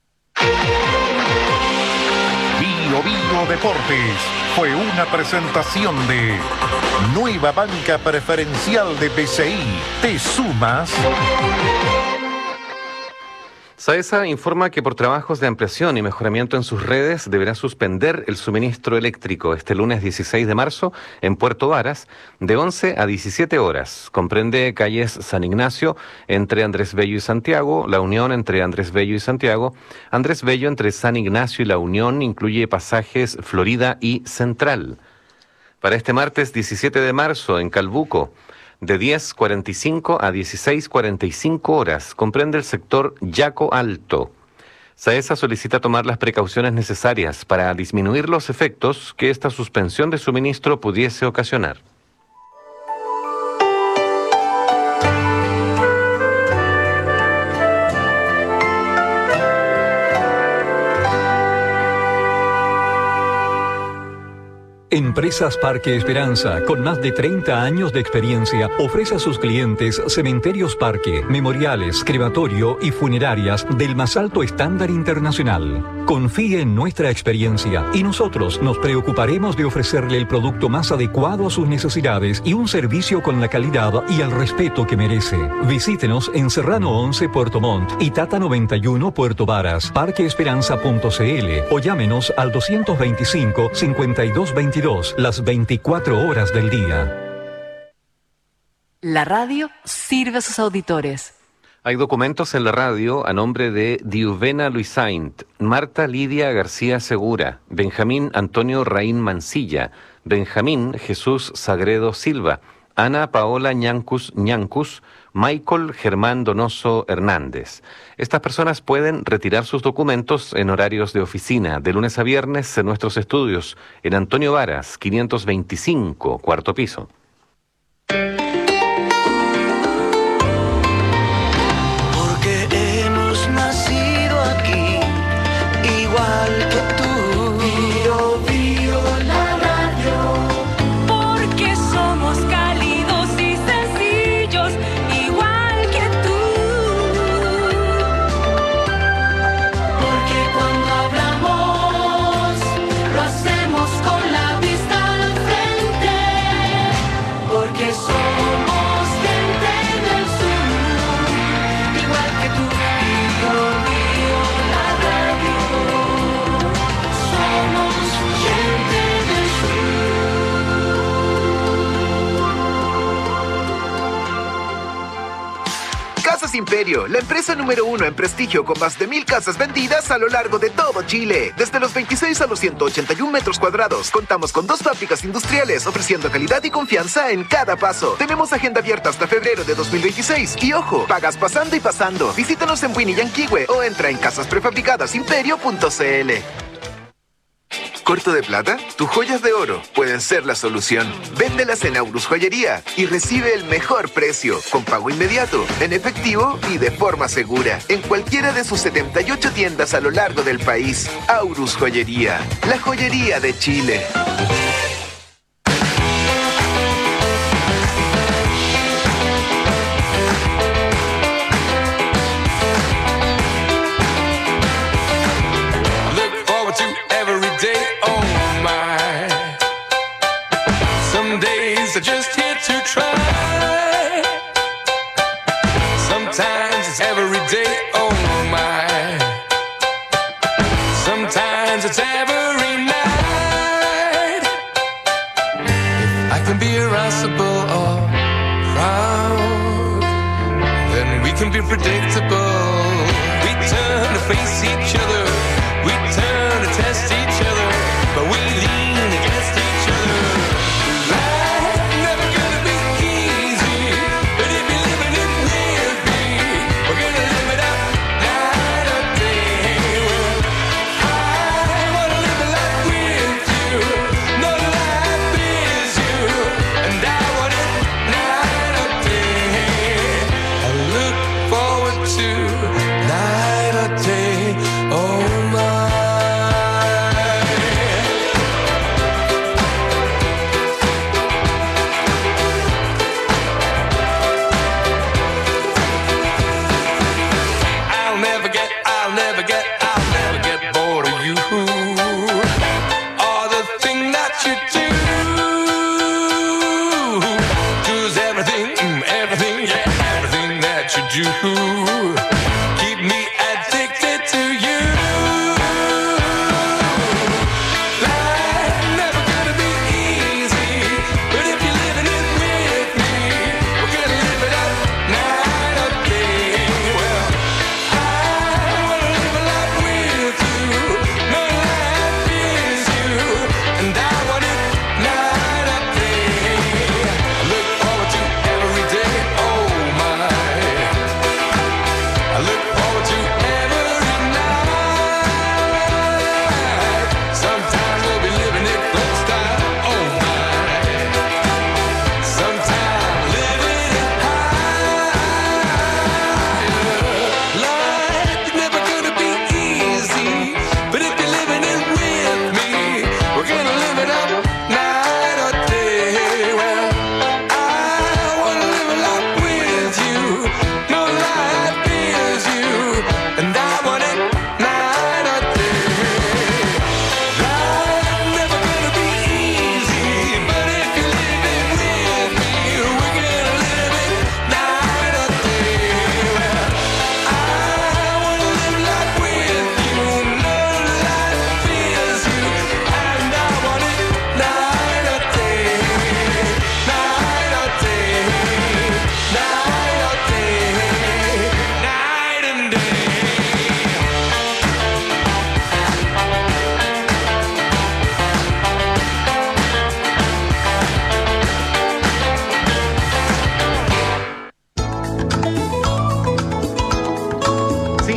Bio Bio Deportes fue una presentación de Nueva Banca Preferencial de B C I. ¿Te sumas? SAESA informa que por trabajos de ampliación y mejoramiento en sus redes deberá suspender el suministro eléctrico este lunes dieciséis de marzo en Puerto Varas de once a diecisiete horas. Comprende calles San Ignacio entre Andrés Bello y Santiago, La Unión entre Andrés Bello y Santiago, Andrés Bello entre San Ignacio y La Unión, incluye pasajes Florida y Central. Para este martes diecisiete de marzo en Calbuco, de diez cuarenta y cinco a dieciséis cuarenta y cinco horas, comprende el sector Yaco Alto. SAESA solicita tomar las precauciones necesarias para disminuir los efectos que esta suspensión de suministro pudiese ocasionar. Empresas Parque Esperanza, con más de treinta años de experiencia, ofrece a sus clientes cementerios parque, memoriales, crematorio y funerarias del más alto estándar internacional. Confíe en nuestra experiencia y nosotros nos preocuparemos de ofrecerle el producto más adecuado a sus necesidades y un servicio con la calidad y el respeto que merece. Visítenos en Serrano once Puerto Montt y Tata noventa y uno Puerto Varas, parque esperanza punto c l o llámenos al doscientos veinticinco, cincuenta y dos veintidós las veinticuatro horas del día. La radio sirve a sus auditores. Hay documentos en la radio a nombre de Diuvena Luisaint, Marta Lidia García Segura, Benjamín Antonio Raín Mancilla, Benjamín Jesús Sagredo Silva, Ana Paola Ñancus Ñancus, Michael Germán Donoso Hernández. Estas personas pueden retirar sus documentos en horarios de oficina, de lunes a viernes en nuestros estudios, en Antonio Varas, quinientos veinticinco, cuarto piso. Igual que tú, Bio, Bio, la radio. Porque somos cálidos y sencillos, igual que tú. Porque cuando hablamos, lo hacemos con la vista al frente. Porque somos gente del sur, igual que tú, Bio, Bio, la radio. Casas Imperio, la empresa número uno en prestigio con más de mil casas vendidas a lo largo de todo Chile. Desde los veintiséis a los ciento ochenta y uno metros cuadrados, contamos con dos fábricas industriales ofreciendo calidad y confianza en cada paso. Tenemos agenda abierta hasta febrero de dos mil veintiséis y ojo, pagas pasando y pasando. Visítanos en Winnie Yanquihue o entra en casas prefabricadas imperio punto c l. ¿Corto de plata? Tus joyas de oro pueden ser la solución. Véndelas en Aurus Joyería y recibe el mejor precio, con pago inmediato, en efectivo y de forma segura, en cualquiera de sus setenta y ocho tiendas a lo largo del país. Aurus Joyería, la joyería de Chile. Just here to try. Sometimes it's every day, oh my. Sometimes it's every night. If I can be irascible or proud, then we can be predictable. We turn to face each other, we turn to test each other, but we lean against each other. Keep me addicted to you. Life never gonna be easy, but if you're living it with me, we're gonna live it up night or day. Well, I wanna live a life with you, no life is you, and I want it night or day. I look forward to every day, oh my. I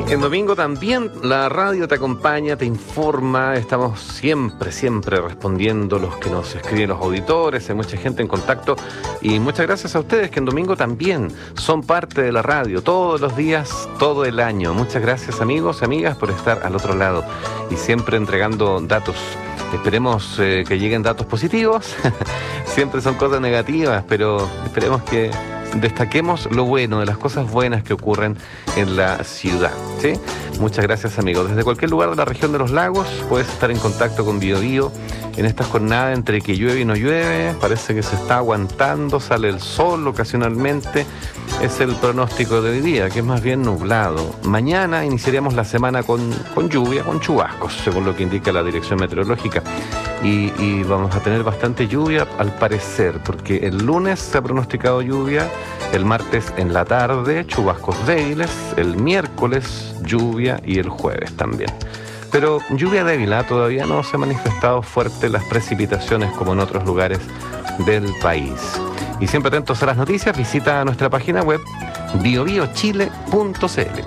En domingo también la radio te acompaña, te informa, estamos siempre, siempre respondiendo los que nos escriben los auditores, hay mucha gente en contacto y muchas gracias a ustedes que en domingo también son parte de la radio, todos los días, todo el año. Muchas gracias amigos y amigas por estar al otro lado y siempre entregando datos. Esperemos eh, que lleguen datos positivos, siempre son cosas negativas, pero esperemos que destaquemos lo bueno, de las cosas buenas que ocurren en la ciudad, ¿sí? Muchas gracias amigos. Desde cualquier lugar de la región de los lagos puedes estar en contacto con Bio Bio en esta jornada entre que llueve y no llueve. Parece que se está aguantando, sale el sol ocasionalmente. Es el pronóstico de hoy día, que es más bien nublado. Mañana iniciaríamos la semana con, con lluvia, con chubascos, según lo que indica la dirección meteorológica. Y, y vamos a tener bastante lluvia al parecer, porque el lunes se ha pronosticado lluvia, el martes en la tarde, chubascos débiles, el miércoles lluvia y el jueves también. Pero lluvia débil, ¿eh? Todavía no se han manifestado fuertes las precipitaciones como en otros lugares del país. Y siempre atentos a las noticias, visita nuestra página web bio bio chile punto c l.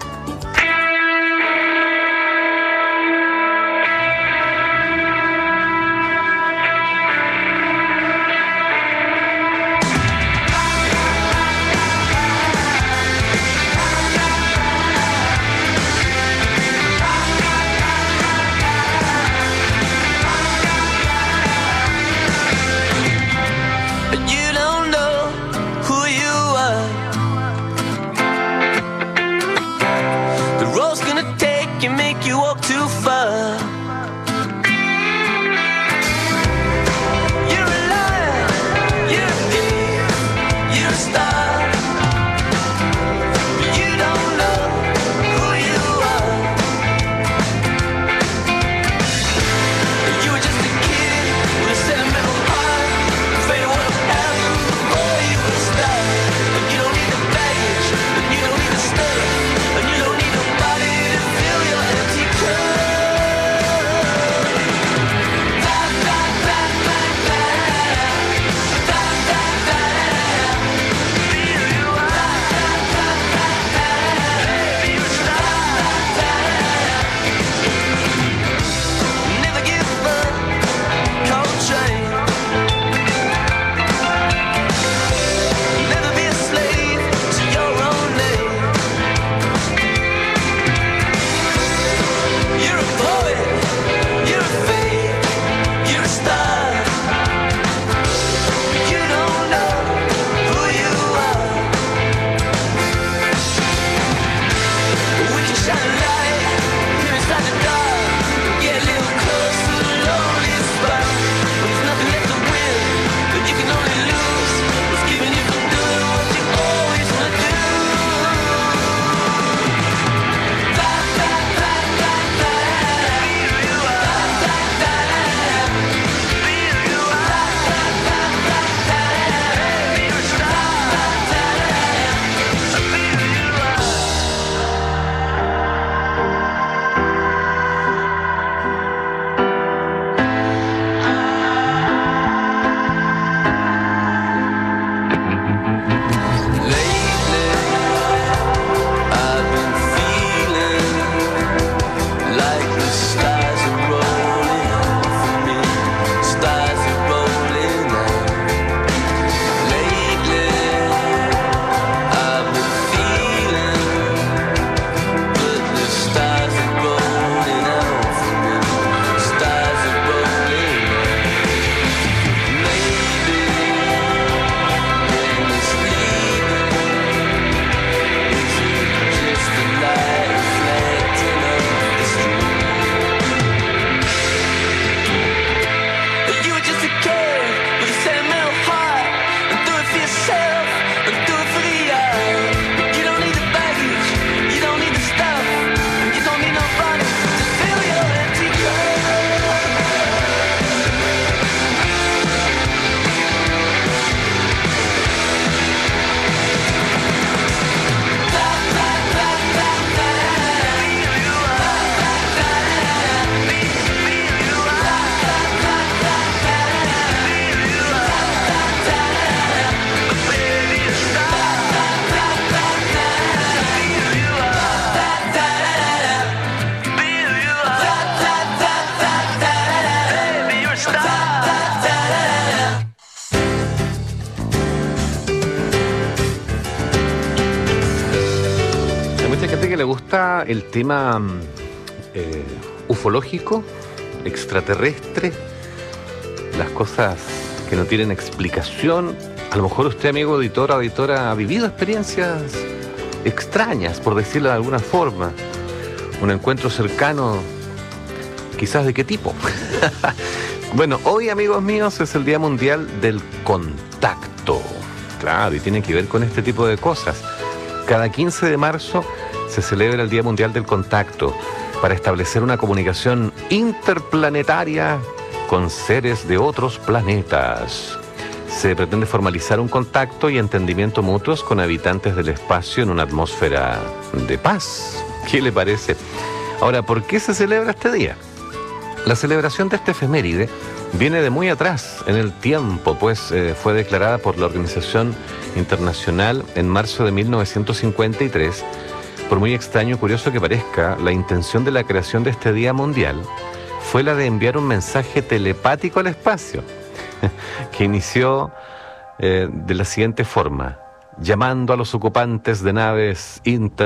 Cause gente que le gusta el tema eh, ufológico, extraterrestre, las cosas que no tienen explicación. A lo mejor usted, amigo auditor o auditora, ha vivido experiencias extrañas, por decirlo de alguna forma. Un encuentro cercano, quizás de qué tipo. Bueno, hoy, amigos míos, es el Día Mundial del Contacto. Claro, y tiene que ver con este tipo de cosas. Cada quince de marzo se celebra el Día Mundial del Contacto para establecer una comunicación interplanetaria con seres de otros planetas. Se pretende formalizar un contacto y entendimiento mutuos con habitantes del espacio en una atmósfera de paz. ¿Qué le parece? Ahora, ¿por qué se celebra este día? La celebración de este efeméride viene de muy atrás en el tiempo, pues eh, fue declarada por la Organización Internacional en marzo de mil novecientos cincuenta y tres. Por muy extraño y curioso que parezca, la intención de la creación de este Día Mundial fue la de enviar un mensaje telepático al espacio, que inició eh, de la siguiente forma: llamando a los ocupantes de naves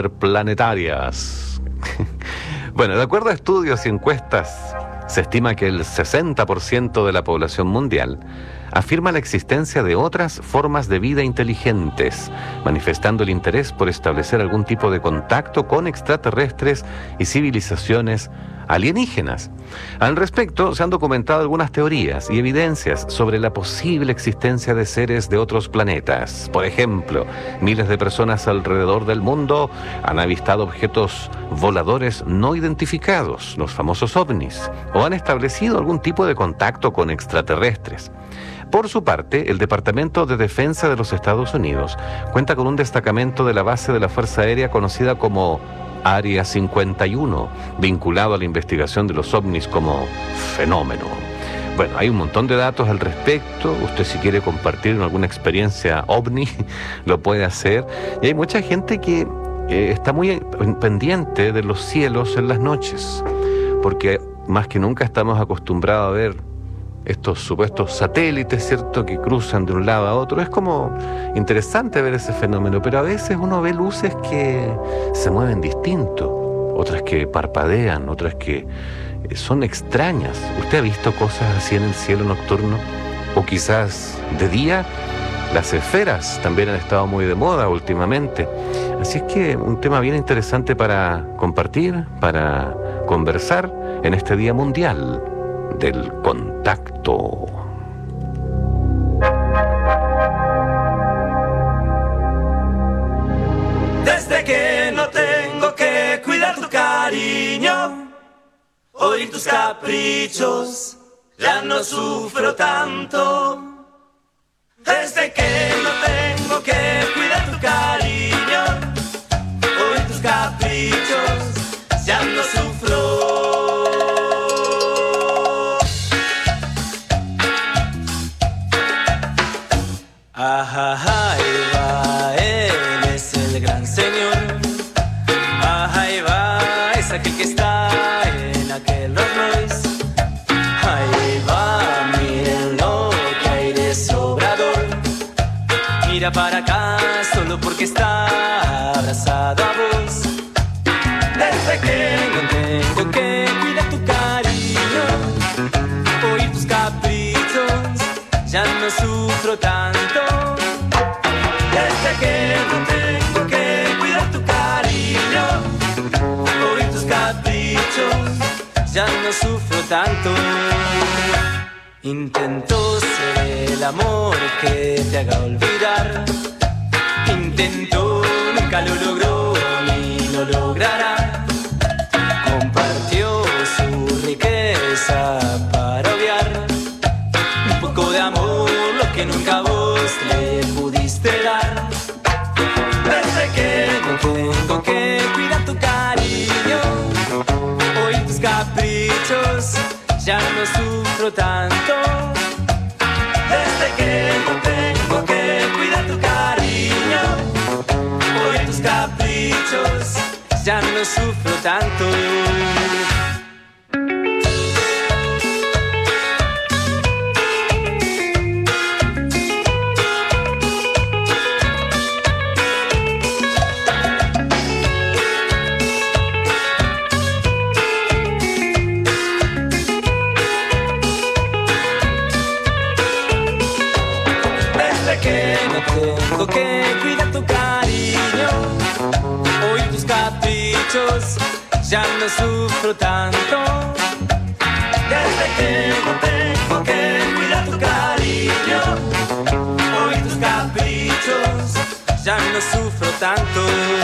interplanetarias. Bueno, de acuerdo a estudios y encuestas, se estima que el sesenta por ciento de la población mundial afirma la existencia de otras formas de vida inteligentes, manifestando el interés por establecer algún tipo de contacto con extraterrestres y civilizaciones alienígenas. Al respecto, se han documentado algunas teorías y evidencias sobre la posible existencia de seres de otros planetas. Por ejemplo, miles de personas alrededor del mundo han avistado objetos voladores no identificados, los famosos ovnis, o han establecido algún tipo de contacto con extraterrestres. Por su parte, el Departamento de Defensa de los Estados Unidos cuenta con un destacamento de la base de la Fuerza Aérea conocida como Área cincuenta y uno, vinculado a la investigación de los ovnis como fenómeno. Bueno, hay un montón de datos al respecto. Usted, si quiere compartir alguna experiencia ovni, lo puede hacer. Y hay mucha gente que eh, está muy pendiente de los cielos en las noches, porque más que nunca estamos acostumbrados a ver estos supuestos satélites, ¿cierto?, que cruzan de un lado a otro. Es como interesante ver ese fenómeno, pero a veces uno ve luces que se mueven distinto, otras que parpadean, otras que son extrañas. ¿Usted ha visto cosas así en el cielo nocturno? O quizás de día. Las esferas también han estado muy de moda últimamente. Así es que un tema bien interesante para compartir, para conversar en este Día Mundial del Contacto. Desde que no tengo que cuidar tu cariño, oír tus caprichos, ya no sufro tanto. Desde que no tengo que cuidar tu cariño, oír tus caprichos, ya no sufro. Ajá, ahí va, él es el gran señor. Ajá, ahí va, es aquel que está en aquel Rolls Royce. Ahí va, mírenlo, que aire sobrador. Mira para acá, solo porque está abrazado a vos. Desde que no tengo que cuidar tu cariño, oír tus caprichos, ya no sufro tanto. Desde que no tengo que cuidar tu cariño, oír tus caprichos, ya no sufro tanto. Intento ser el amor que te haga olvidar. Intento, nunca lo logró ni lo logrará. Compartió su riqueza para obviar un poco de amor, lo que nunca vos le pudiste dar. Desde que no tengo que cuidar tu cariño, oír tus caprichos, ya no sufro tanto. Desde que no tengo que cuidar tu cariño, oír tus caprichos, ya no sufro tanto. caprichos, ya no sufro tanto. Desde que no tengo que cuidar tu cariño, hoy tus caprichos, ya no sufro tanto.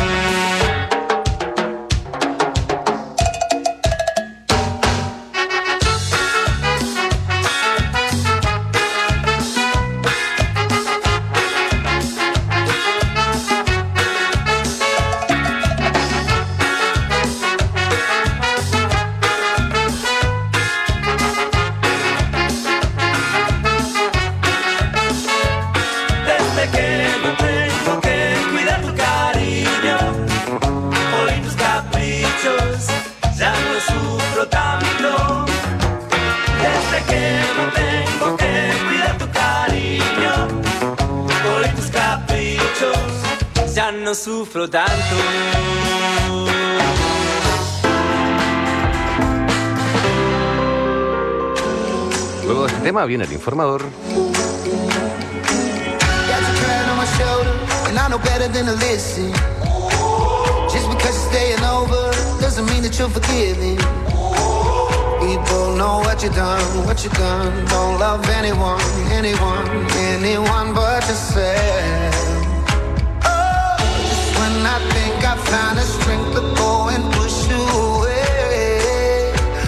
No sufro tanto. Luego de este tema viene el informador. And I know better than to listen. Just because you're staying over doesn't mean that you're forgiving. People know what you done, what you done. Don't love anyone, anyone, anyone but yourself. I think I found the strength to go and push you away,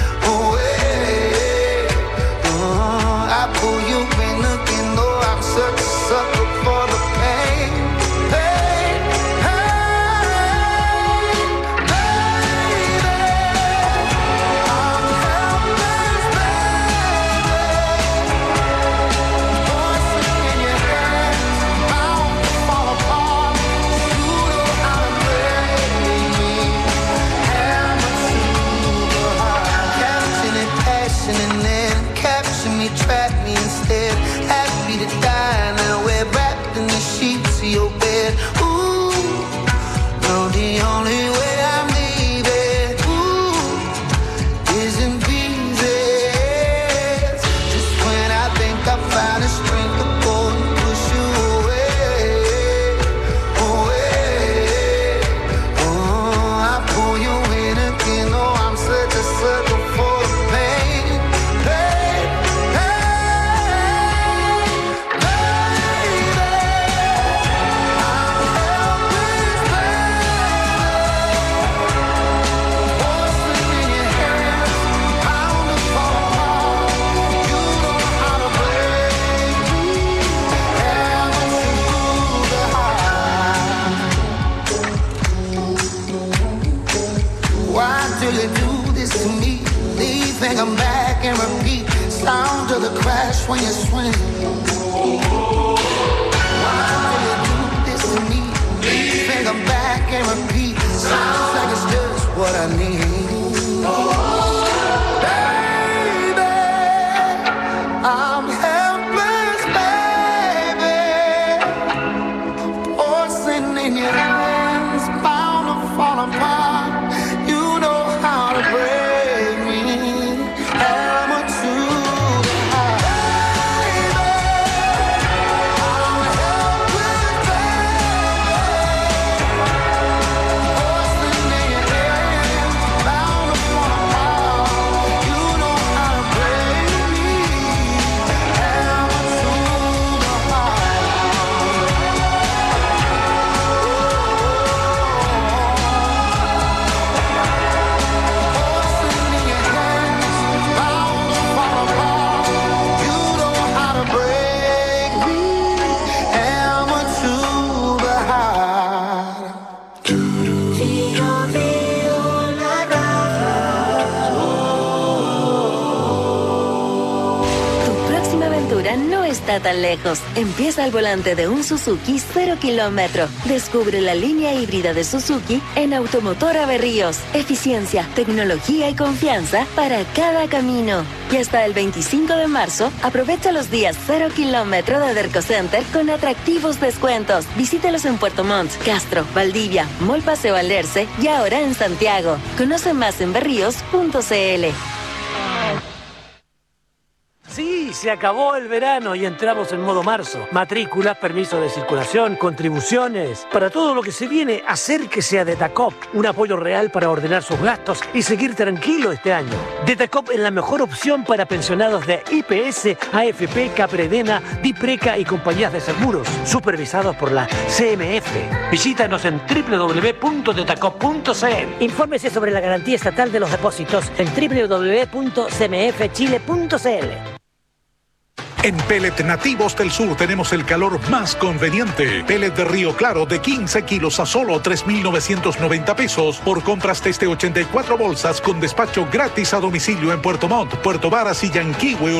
away. Uh, I pull you in again, though I'm such a sucker for the pain, pain, pain, baby. I'm helpless, baby. Voices in your hands, bound to fall apart. And then capture me, trap me instead. Happy to die now, we're wrapped in the sheets of your bed. Ooh, no, the only way I'm leaving, ooh, is in pieces. Just when I think I found the strength to go and push you away, away. Oh, I pull you in again, oh, I'm such a sucker for the pain. Think I'm back and repeat. Sound of the crash when you swing. Why do you do this to me? Think I'm back and repeat. Sounds like it's just what I need. Baby, I'm helpless, baby. Poison in your hands, bound to fall apart. You know how to break. Está tan lejos. Empieza al volante de un Suzuki cero kilómetro. Descubre la línea híbrida de Suzuki en Automotora Berríos. Eficiencia, tecnología y confianza para cada camino. Y hasta el veinticinco de marzo, aprovecha los días cero kilómetro de Derco Center con atractivos descuentos. Visítelos en Puerto Montt, Castro, Valdivia, Mall Paseo Alerce y ahora en Santiago. Conoce más en berríos punto c l. Sí, se acabó el verano y entramos en modo marzo. Matrículas, permiso de circulación, contribuciones. Para todo lo que se viene, acérquese a Detacop. Un apoyo real para ordenar sus gastos y seguir tranquilo este año. Detacop es la mejor opción para pensionados de I P S, A F P, Capredena, Dipreca y compañías de seguros, supervisados por la C M F. Visítanos en doble u doble u doble u punto detacop punto c l. Infórmese sobre la garantía estatal de los depósitos en doble u doble u doble u punto c m f chile punto c l. En Pellet Nativos del Sur tenemos el calor más conveniente. Pellet de Río Claro de quince kilos a solo tres mil novecientos noventa pesos por compras desde ochenta y cuatro bolsas con despacho gratis a domicilio en Puerto Montt, Puerto Varas y Yanquihue.